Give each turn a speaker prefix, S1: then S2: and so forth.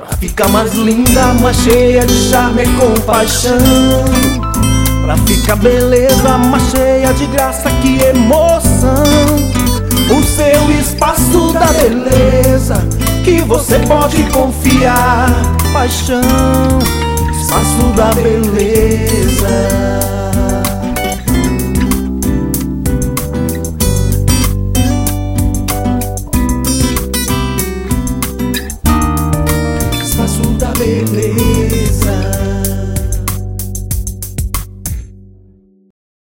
S1: Pra ficar mais linda, mais cheia de charme e compaixão. Pra ficar beleza, mais cheia de graça, que emoção. O seu espaço da beleza, que você pode confiar. Paixão.